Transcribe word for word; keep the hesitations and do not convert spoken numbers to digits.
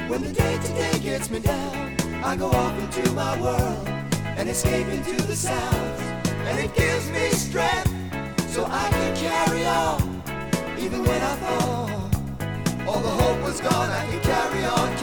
When the day-to-day gets me down, I go off into my world and escape into the sounds. And it gives me strength so I can carry on. Even when I thought all the hope was gone, I can carry on.